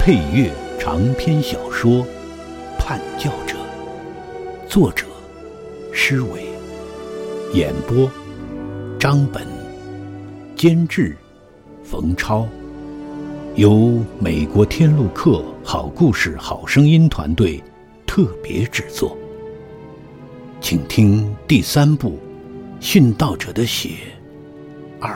配乐长篇小说《叛教者》，作者施伟，演播张本，监制冯超，由美国天路客好故事好声音团队特别制作。请听第3部《殉道者的血2》。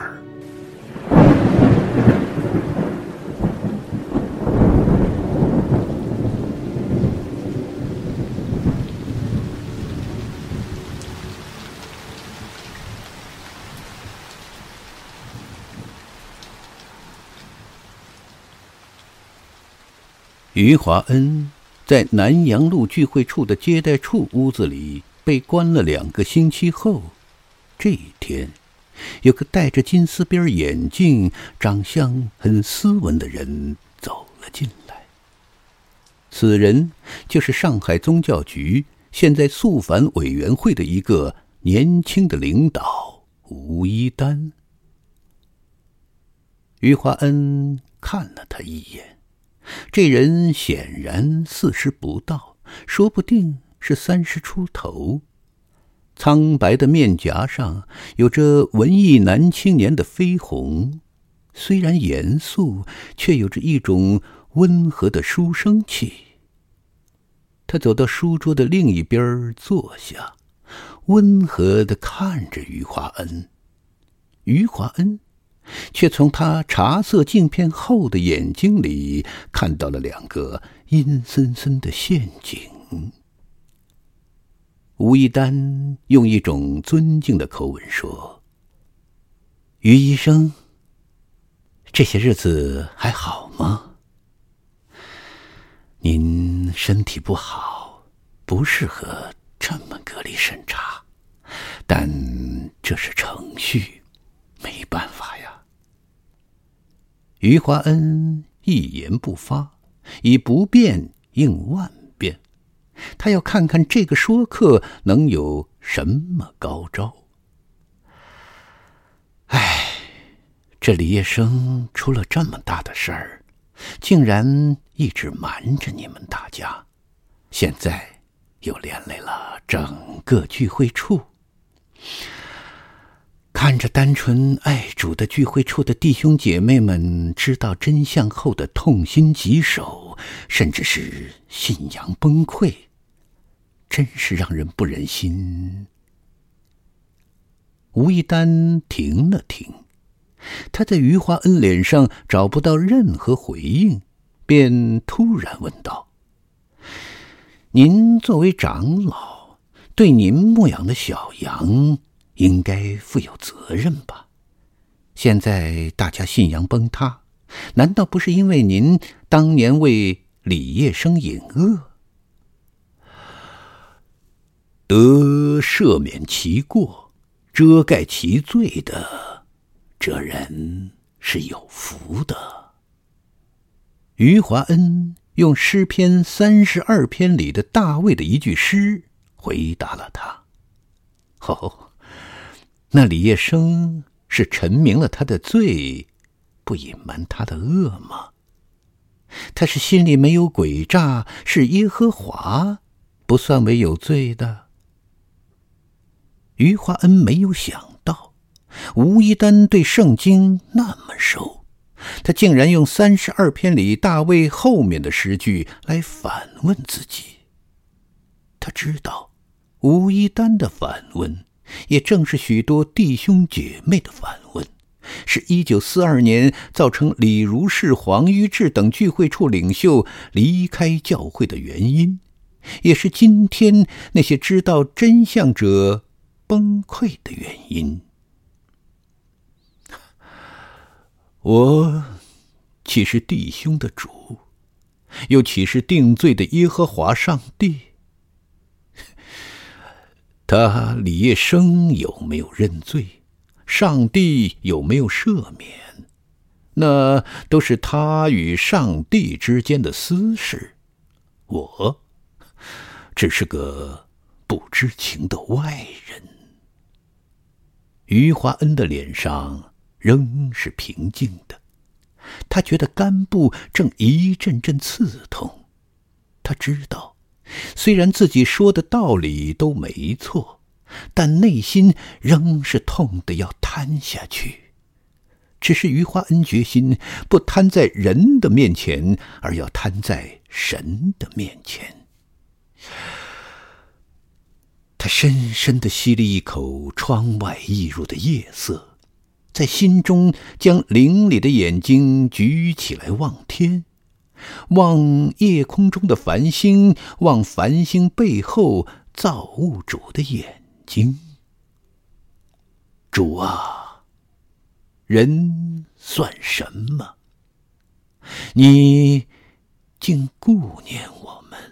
余华恩在南阳路聚会处的接待处屋子里被关了2个星期后，这一天，有个戴着金丝边眼镜、长相很斯文的人走了进来。此人就是上海宗教局现在肃反委员会的一个年轻的领导吴一丹。余华恩看了他一眼，这人显然40不到，说不定是30出头。苍白的面颊上有着文艺男青年的绯红，虽然严肃，却有着一种温和的书生气。他走到书桌的另一边坐下，温和地看着余华恩。余华恩却从他茶色镜片后的眼睛里看到了2个阴森森的陷阱。吴一丹用一种尊敬的口吻说：“余医生，这些日子还好吗？您身体不好，不适合这么隔离审查，但这是程序，没办法呀。”余华恩一言不发，以不变应万变。他要看看这个说客能有什么高招。这李业生出了这么大的事儿，竟然一直瞒着你们大家，现在又连累了整个聚会处。看着单纯爱主的聚会处的弟兄姐妹们知道真相后的痛心疾首，甚至是信仰崩溃，真是让人不忍心。吴一丹停了停，他在余华恩脸上找不到任何回应，便突然问道：“您作为长老，对您牧养的小羊应该负有责任吧？现在大家信仰崩塌，难道不是因为您当年为李业生隐恶？得赦免其过，遮盖其罪的，这人是有福的。”余华恩用诗篇32篇里的大卫的一句诗回答了他：“那李业生是陈明了他的罪，不隐瞒他的恶吗？他是心里没有诡诈，是耶和华不算为有罪的。”余华恩没有想到吴一丹对圣经那么熟，他竟然用32篇里大卫后面的诗句来反问自己。他知道吴一丹的反问也正是许多弟兄姐妹的反问，是1942年造成李如是、黄于志等聚会处领袖离开教会的原因，也是今天那些知道真相者崩溃的原因。我岂是弟兄的主，又岂是定罪的耶和华上帝？他李业生有没有认罪，上帝有没有赦免，那都是他与上帝之间的私事，我只是个不知情的外人。余华恩的脸上仍是平静的， 他觉得肝部正一阵阵刺痛。他知道，虽然自己说的道理都没错，但内心仍是痛得要瘫下去。只是余华恩决心不瘫在人的面前，而要瘫在神的面前。他深深地吸了一口窗外溢入的夜色，在心中将灵里的眼睛举起来望天，望夜空中的繁星，望繁星背后造物主的眼睛。主啊，人算什么？你竟顾念我们。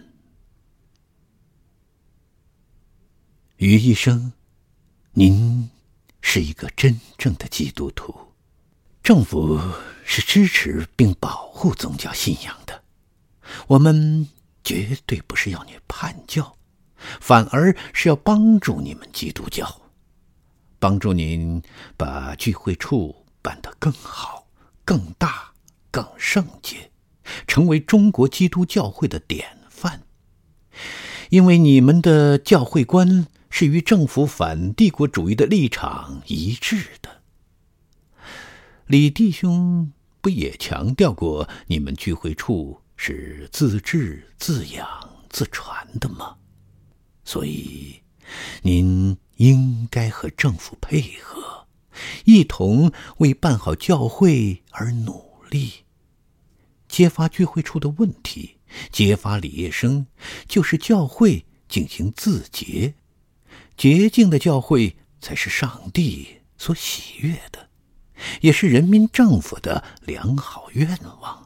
余医生，您是一个真正的基督徒，政府是支持并保护宗教信仰的。我们绝对不是要你叛教，反而是要帮助你们基督教，帮助您把聚会处办得更好、更大、更圣洁，成为中国基督教会的典范。因为你们的教会观是与政府反帝国主义的立场一致的。李弟兄不也强调过，你们聚会处是自治、自养、自传的吗？所以，您应该和政府配合，一同为办好教会而努力。揭发聚会处的问题，揭发李业生，就是教会进行自洁。洁净的教会才是上帝所喜悦的，也是人民政府的良好愿望。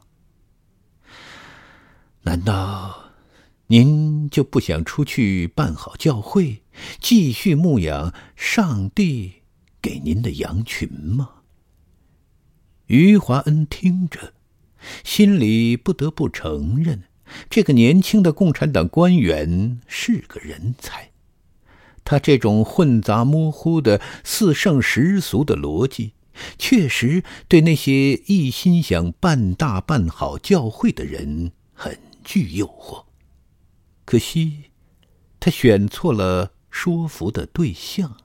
难道您就不想出去办好教会，继续牧养上帝给您的羊群吗？余华恩听着，心里不得不承认，这个年轻的共产党官员是个人才。他这种混杂模糊的似圣实俗的逻辑，确实对那些一心想办大办好教会的人很具诱惑。可惜，他选错了说服的对象。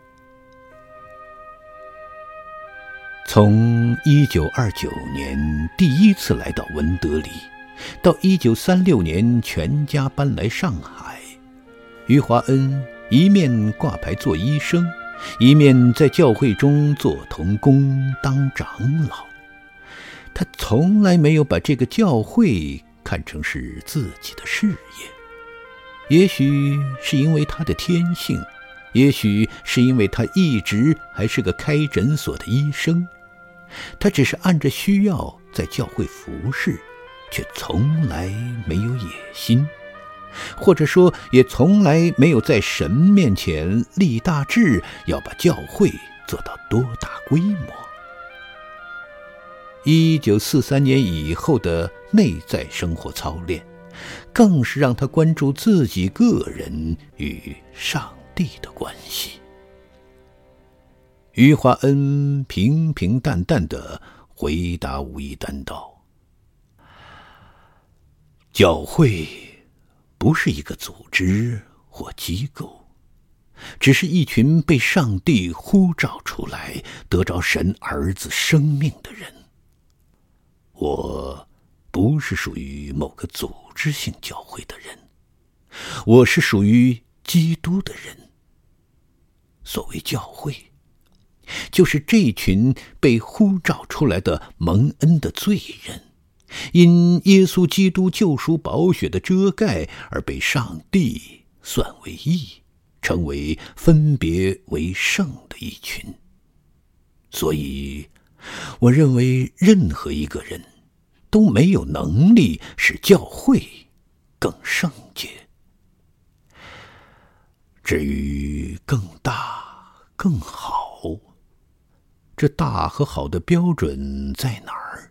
从1929年第一次来到文德里，到1936年全家搬来上海，余华恩一面挂牌做医生，一面在教会中做童工当长老。他从来没有把这个教会看成是自己的事业。也许是因为他的天性，也许是因为他一直还是个开诊所的医生，他只是按着需要在教会服侍，却从来没有野心，或者说也从来没有在神面前立大志，要把教会做到多大规模。1943年以后的内在生活操练，更是让他关注自己个人与上帝的关系。余华恩平平淡淡地回答吴一丹道：教会不是一个组织或机构，只是一群被上帝呼召出来得着神儿子生命的人。我不是属于某个组织性教会的人，我是属于基督的人。所谓教会，就是这群被呼召出来的蒙恩的罪人，因耶稣基督救赎宝血的遮盖而被上帝算为义，成为分别为圣的一群。所以我认为任何一个人都没有能力使教会更圣洁。至于更大更好，这大和好的标准在哪儿？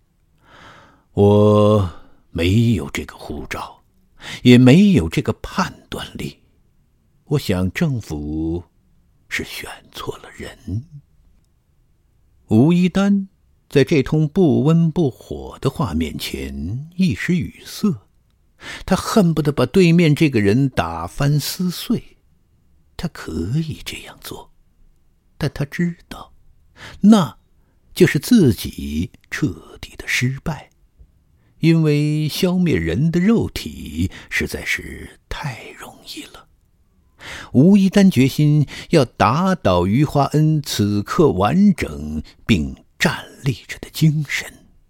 我没有这个护照，也没有这个判断力。我想政府是选错了人。吴一丹在这通不温不火的话面前一时语塞，他恨不得把对面这个人打翻撕碎。他可以这样做，但他知道，那就是自己彻底的失败，因为消灭人的肉体实在是太容易了。吴一丹决心要打倒余华恩此刻完整并站立着的精神。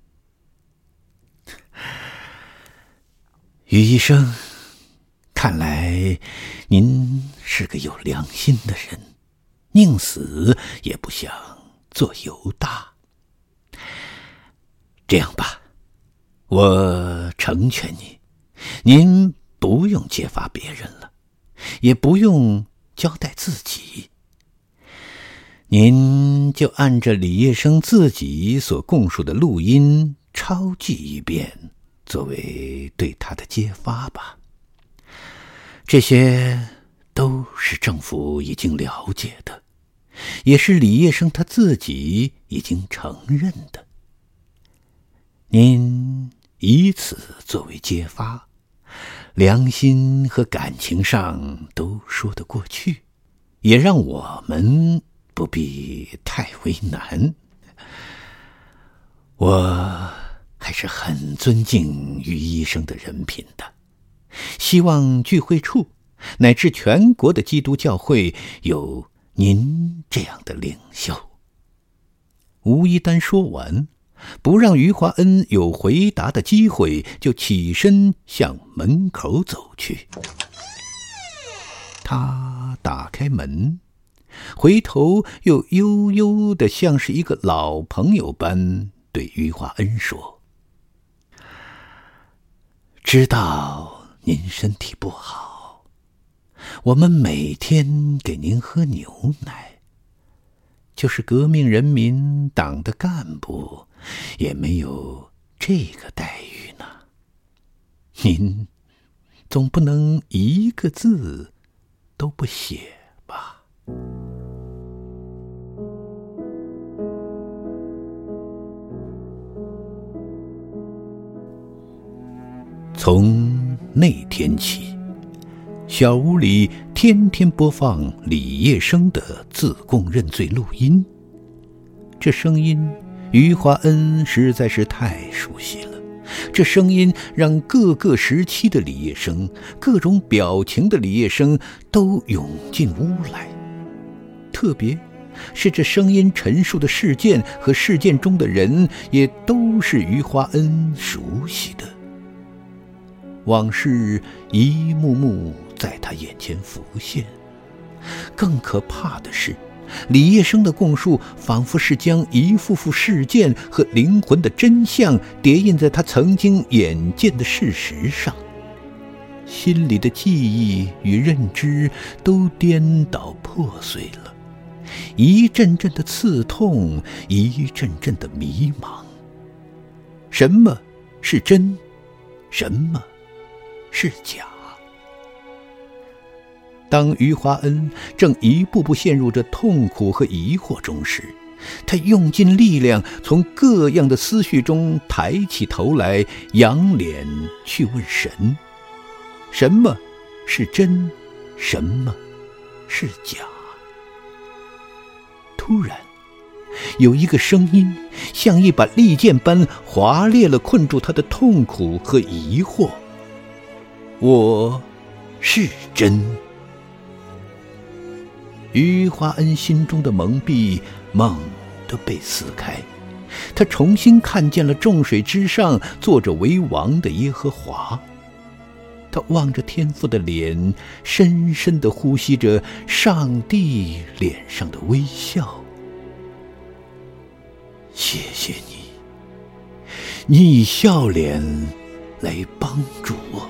余医生，看来您是个有良心的人，宁死也不想做犹大。这样吧，我成全你，您不用揭发别人了，也不用交代自己，您就按着李业生自己所供述的录音抄记一遍，作为对他的揭发吧。这些都是政府已经了解的，也是李业生他自己已经承认的。您以此作为揭发，良心和感情上都说得过去，也让我们不必太为难。我还是很尊敬余医生的人品的，希望聚会处乃至全国的基督教会有您这样的领袖。吴一丹说完，不让余华恩有回答的机会，就起身向门口走去。他打开门，回头又悠悠地像是一个老朋友般对余华恩说：知道您身体不好，我们每天给您喝牛奶，就是革命人民党的干部也没有这个待遇呢。您总不能一个字都不写吧？从那天起，小屋里天天播放李业生的自供认罪录音。这声音余华恩实在是太熟悉了，这声音让各个时期的李业生，各种表情的李业生都涌进屋来。特别是这声音陈述的事件和事件中的人，也都是余华恩熟悉的。往事一幕幕在他眼前浮现。更可怕的是，李业生的供述仿佛是将一幅幅事件和灵魂的真相叠印在他曾经眼见的事实上，心里的记忆与认知都颠倒破碎了，一阵阵的刺痛，一阵阵的迷茫。什么是真？什么是假？当余华恩正一步步陷入这痛苦和疑惑中时，他用尽力量从各样的思绪中抬起头来，仰脸去问神：什么是真？什么是假？突然有一个声音像一把利剑般划裂了困住他的痛苦和疑惑：我是真。余华恩心中的蒙蔽猛地被撕开，他重新看见了众水之上坐着为王的耶和华。他望着天父的脸，深深地呼吸着上帝脸上的微笑。谢谢你，你以笑脸来帮助我。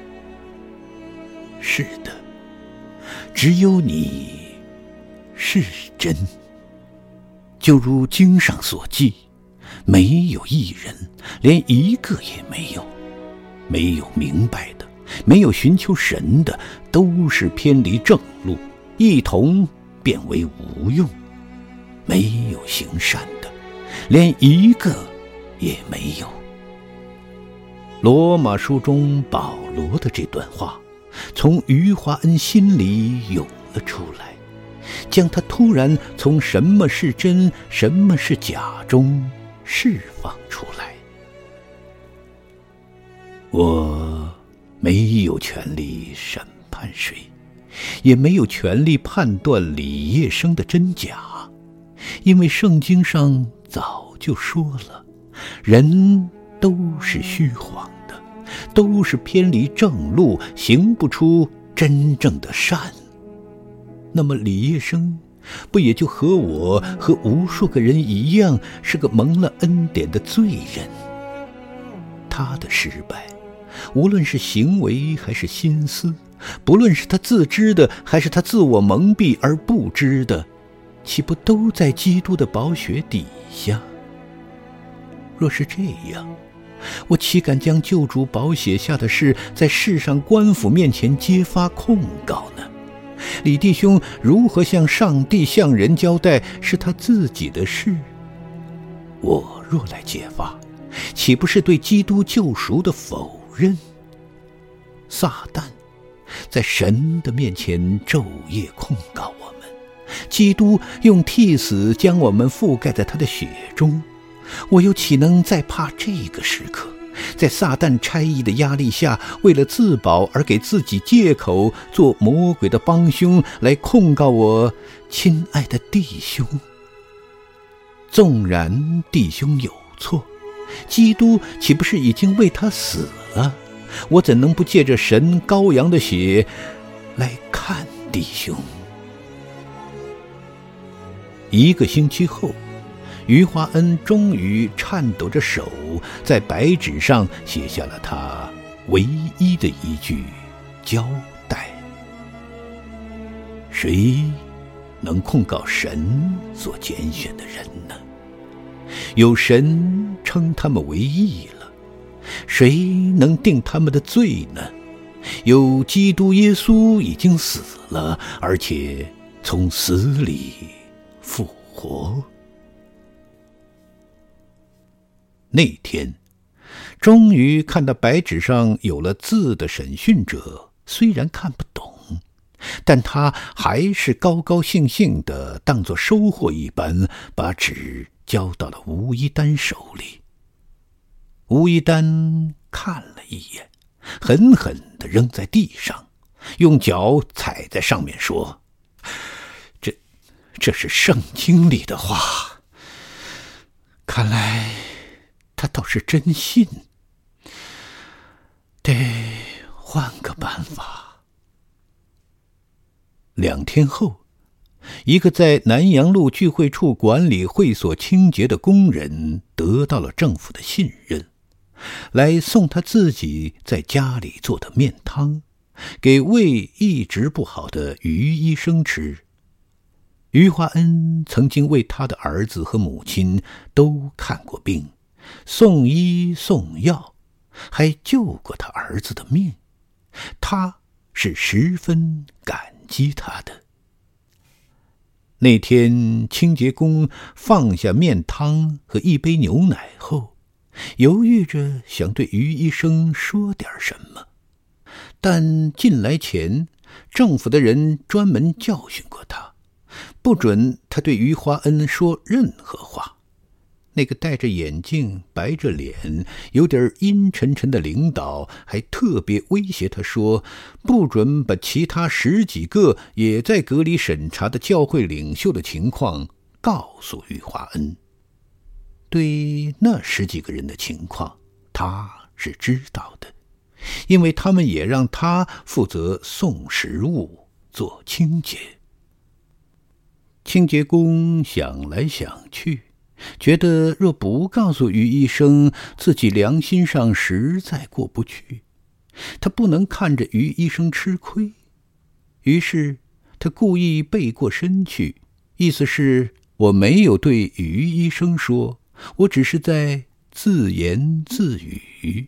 是的，只有你是真。就如经上所记，没有一人，连一个也没有，没有明白的，没有寻求神的，都是偏离正路，一同变为无用。没有行善的， 连一个也没有。罗马书中保罗的这段话，从余华恩心里涌了出来，将他突然从什么是真，什么是假中释放出来。我没有权利审判谁，也没有权利判断李业生的真假，因为圣经上早就说了，人都是虚谎的，都是偏离正路，行不出真正的善。那么李业生不也就和我和无数个人一样，是个蒙了恩典的罪人？他的失败，无论是行为还是心思，不论是他自知的还是他自我蒙蔽而不知的，岂不都在基督的宝血底下？若是这样，我岂敢将救主宝血下的事在世上官府面前揭发控告呢？李弟兄如何向上帝向人交代是他自己的事？我若来揭发，岂不是对基督救赎的否认？撒旦在神的面前昼夜控告我们，基督用替死将我们覆盖在他的血中，我又岂能再怕这个时刻，在撒旦差役的压力下，为了自保而给自己借口，做魔鬼的帮凶来控告我亲爱的弟兄？纵然弟兄有错，基督岂不是已经为他死了？我怎能不借着神羔羊的血来看弟兄？1个星期后，余华恩终于颤抖着手，在白纸上写下了他唯一的一句交代：谁能控告神所拣选的人呢？有神称他们为义了，谁能定他们的罪呢？有基督耶稣已经死了，而且从死里复活。那天终于看到白纸上有了字的审讯者，虽然看不懂，但他还是高高兴兴地当作收获一般，把纸交到了吴一丹手里。吴一丹看了一眼，狠狠地扔在地上，用脚踩在上面说：这是圣经里的话，看来他倒是真信，得换个办法。2天后，一个在南阳路聚会处管理会所清洁的工人得到了政府的信任，来送他自己在家里做的面汤，给胃一直不好的余医生吃。余华恩曾经为他的儿子和母亲都看过病，送医送药，还救过他儿子的命，他是十分感激他的。那天清洁工放下面汤和一杯牛奶后，犹豫着想对余医生说点什么，但进来前政府的人专门教训过他，不准他对余华恩说任何话。那个戴着眼镜、白着脸、有点阴沉沉的领导还特别威胁他说，不准把其他10几个也在隔离审查的教会领袖的情况告诉余华恩。对那10几个人的情况，他是知道的，因为他们也让他负责送食物、做清洁。清洁工想来想去，觉得若不告诉余医生，自己良心上实在过不去，他不能看着余医生吃亏。于是他故意背过身去，意思是我没有对余医生说，我只是在自言自语。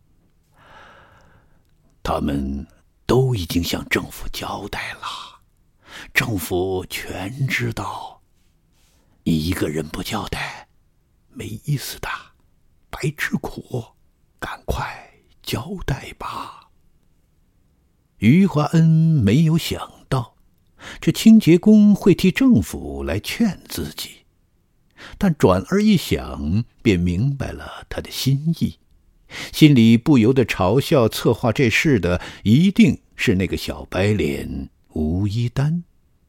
他们都已经向政府交代了，政府全知道，你一个人不交代， 没意思的，白吃苦，赶快交代吧。余华恩没有想到，这清洁工会替政府来劝自己，但转而一想，便明白了他的心意，心里不由得嘲笑策划这事的一定是那个小白脸吴一丹。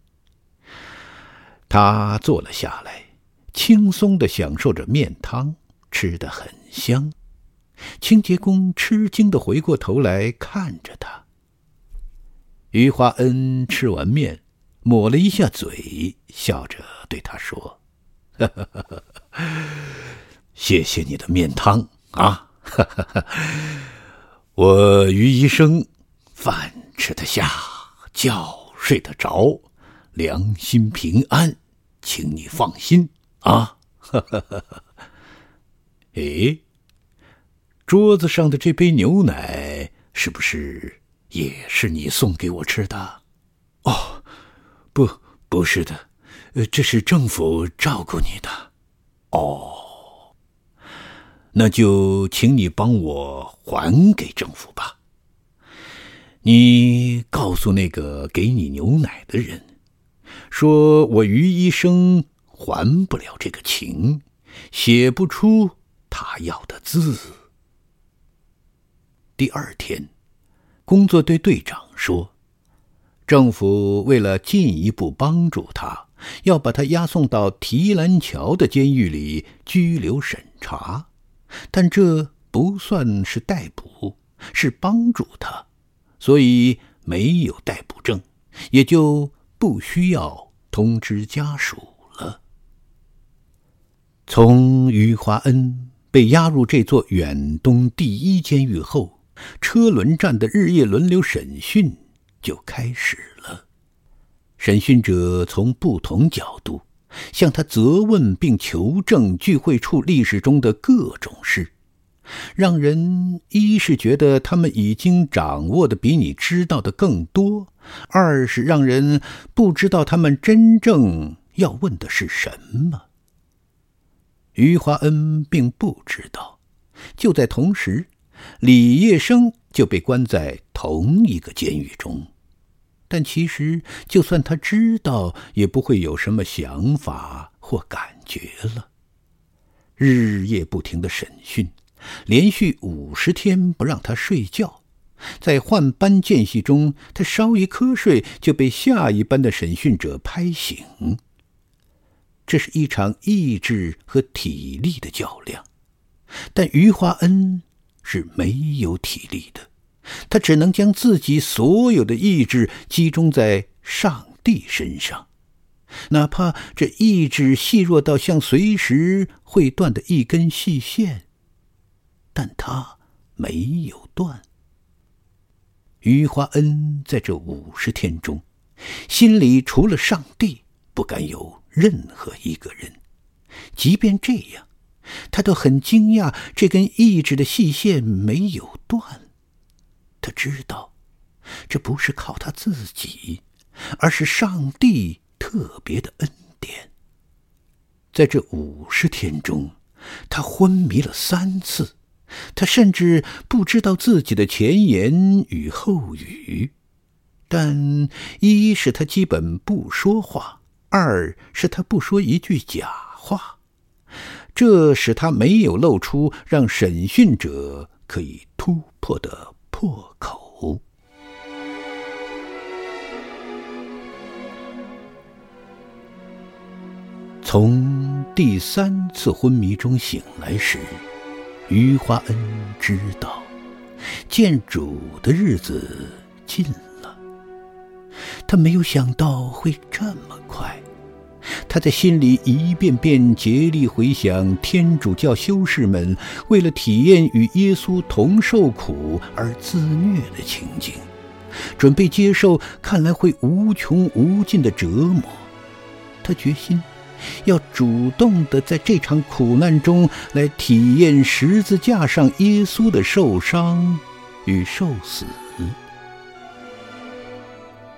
他坐了下来，轻松地享受着面汤，吃得很香。清洁工吃惊地回过头来看着他。余华恩吃完面，抹了一下嘴，笑着对他说：“谢谢你的面汤啊！我余医生饭吃得下，觉睡得着，良心平安，请你放心啊！”诶，桌子上的这杯牛奶是不是也是你送给我吃的？哦，不是的，这是政府照顾你的。哦，那就请你帮我还给政府吧。你告诉那个给你牛奶的人，说我余医生还不了这个情，写不出他要的字。第二天，工作队队长说，政府为了进一步帮助他，要把他押送到提篮桥的监狱里拘留审查，但这不算是逮捕，是帮助他，所以没有逮捕证，也就不需要通知家属了。从余华恩被押入这座远东第一监狱后，车轮战的日夜轮流审讯就开始了。审讯者从不同角度向他责问并求证聚会处历史中的各种事，让人一是觉得他们已经掌握的比你知道的更多，二是让人不知道他们真正要问的是什么。余华恩并不知道，就在同时，李业生就被关在同一个监狱中，但其实就算他知道，也不会有什么想法或感觉了。日夜不停的审讯，连续50天不让他睡觉，在换班间隙中，他稍一瞌睡就被下一班的审讯者拍醒。这是一场意志和体力的较量，但余华恩是没有体力的，他只能将自己所有的意志集中在上帝身上，哪怕这意志细弱到像随时会断的一根细线，但他没有断。余华恩在这50天中，心里除了上帝，不敢有任何一个人。即便这样，他都很惊讶这根意志的细线没有断。他知道，这不是靠他自己，而是上帝特别的恩典。在这50天中，他昏迷了3次，他甚至不知道自己的前言与后语。但一是他基本不说话，二是他不说一句假话，这使他没有露出让审讯者可以突破的破口。从第3次昏迷中醒来时，余华恩知道见主的日子近了。他没有想到会这么快，他在心里一遍遍竭力回想天主教修士们为了体验与耶稣同受苦而自虐的情景，准备接受看来会无穷无尽的折磨。他决心要主动地在这场苦难中来体验十字架上耶稣的受伤与受死。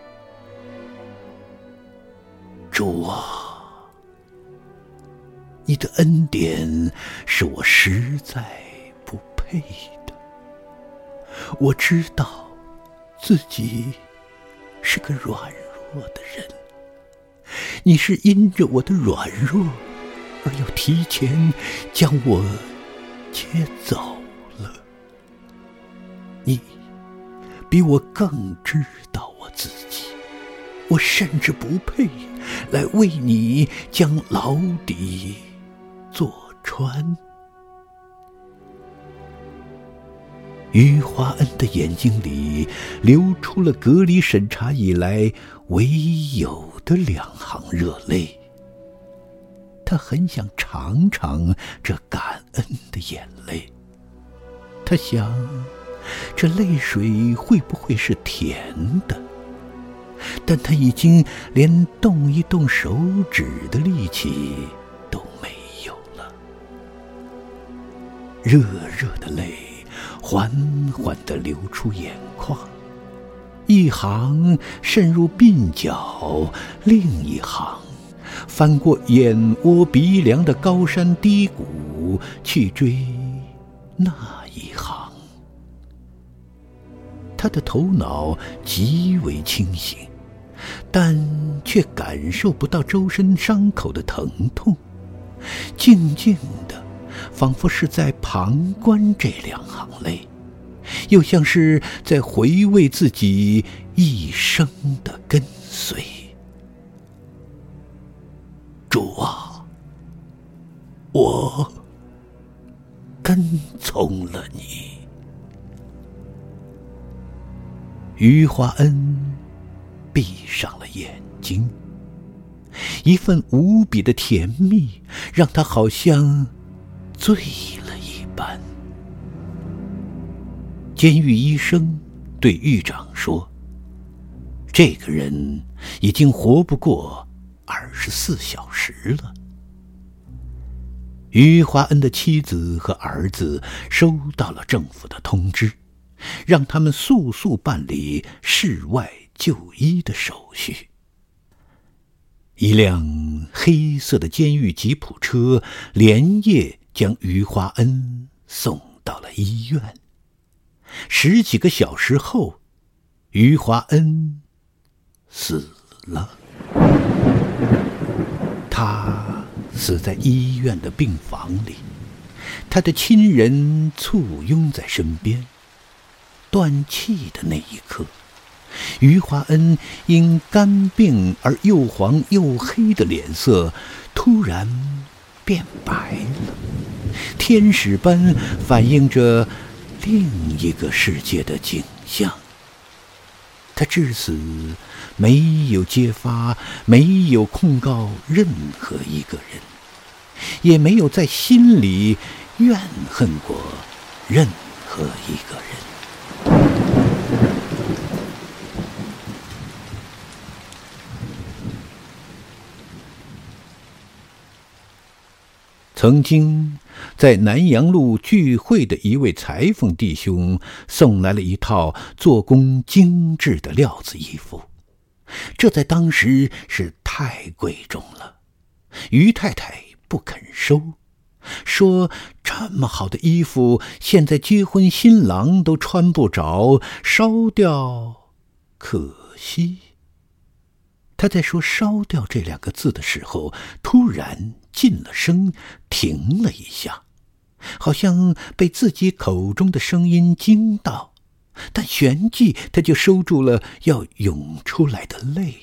主啊， 你的恩典是我实在不配的。我知道自己是个软弱的人，你是因着我的软弱而要提前将我接走了。你比我更知道我自己，我甚至不配来为你将牢底坐穿。余华恩的眼睛里流出了隔离审查以来唯有的2行热泪。他很想尝尝这感恩的眼泪，他想，这泪水会不会是甜的？但他已经连动一动手指的力气都没有了。热热的泪缓缓地流出眼眶，一行渗入鬓角，另一行翻过眼窝鼻梁的高山低谷，去追那一行。他的头脑极为清醒，但却感受不到周身伤口的疼痛，静静的，仿佛是在旁观这2行泪，又像是在回味自己一生的跟随。主啊，我跟从了你。余华恩闭上了眼睛，一份无比的甜蜜让他好像醉了一般。监狱医生对狱长说，这个人已经活不过24小时了。余华恩的妻子和儿子收到了政府的通知，让他们速速办理室外就医的手续。一辆黑色的监狱吉普车连夜将余华恩送到了医院。10几个小时后，余华恩死了。他死在医院的病房里，他的亲人簇拥在身边。断气的那一刻，余华恩因肝病而又黄又黑的脸色突然变白了，天使般反映着另一个世界的景象。他至死没有揭发，没有控告任何一个人，也没有在心里怨恨过任何一个人。曾经在南阳路聚会的一位裁缝弟兄送来了一套做工精致的料子衣服，这在当时是太贵重了。余太太不肯收，说这么好的衣服现在结婚新郎都穿不着，烧掉可惜。他在说烧掉这2个字的时候，突然噤了声，停了一下，好像被自己口中的声音惊到，但旋即他就收住了要涌出来的泪。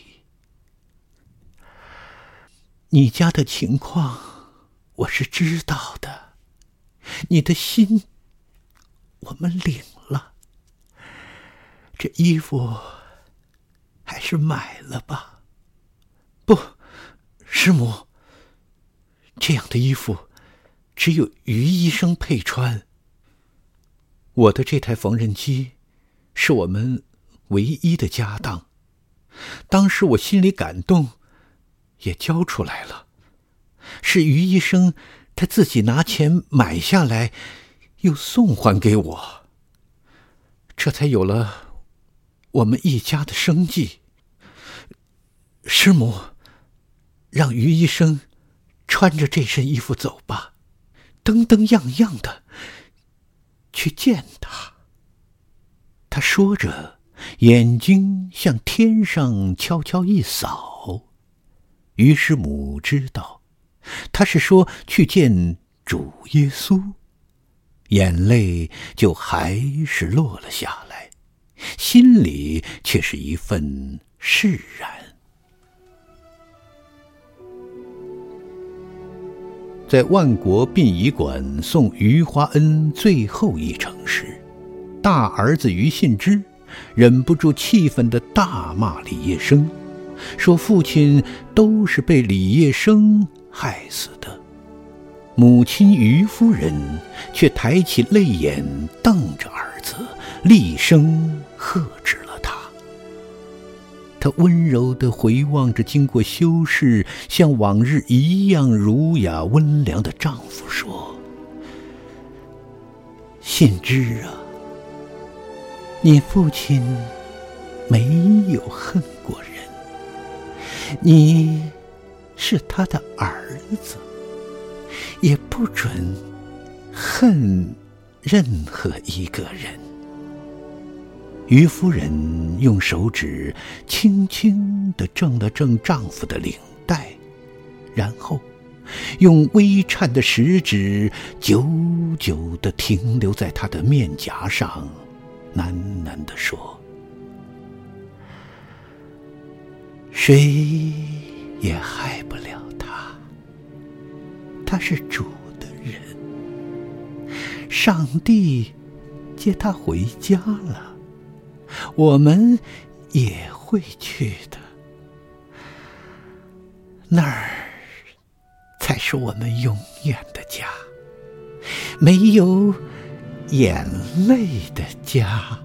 你家的情况我是知道的，你的心我们领了，这衣服还是买了吧。不，师母，这样的衣服只有余医生配穿。我的这台缝纫机是我们唯一的家当，当时我心里感动，也交出来了。是余医生他自己拿钱买下来，又送还给我，这才有了我们一家的生计。师母，让余医生穿着这身衣服走吧，灯灯样样的去见他。”他说着，眼睛向天上悄悄一扫。于是母知道，他是说去见主耶稣，眼泪就还是落了下来，心里却是一份释然。在万国殡仪馆送余华恩最后一程时，大儿子余信之忍不住气愤地大骂李业生，说父亲都是被李业生害死的。母亲余夫人却抬起泪眼瞪着儿子，厉声喝止了他。她温柔地回望着经过修饰像往日一样儒雅温良的丈夫，说：“信之啊，你父亲没有恨过人，你是他的儿子，也不准恨任何一个人。”余夫人用手指轻轻地正了正丈夫的领带，然后用微颤的食指久久地停留在他的面颊上，喃喃地说：“谁也害不了他，他是主的人，上帝接他回家了，我们也会去的，那儿才是我们永远的家，没有眼泪的家。”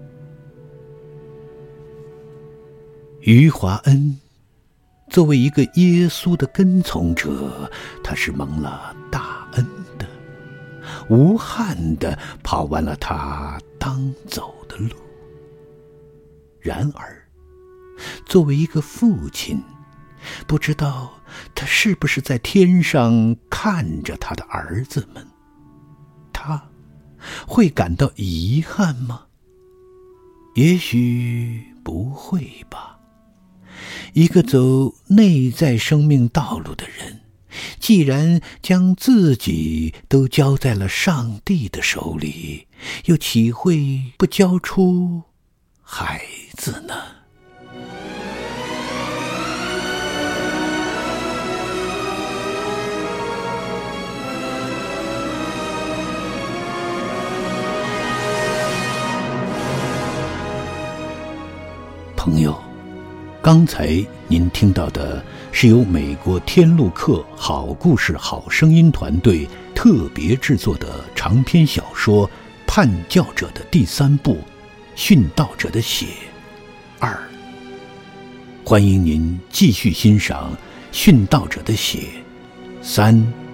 余华恩作为一个耶稣的跟从者，他是蒙了大恩的，无憾地跑完了他当走的路。然而，作为一个父亲，不知道他是不是在天上看着他的儿子们，他会感到遗憾吗？也许不会吧。一个走内在生命道路的人，既然将自己都交在了上帝的手里，又岂会不交出孩子呢？朋友，刚才您听到的是由美国天路客好故事好声音团队特别制作的长篇小说《叛教者》的第3部《殉道者的血2》。欢迎您继续欣赏《殉道者的血3》。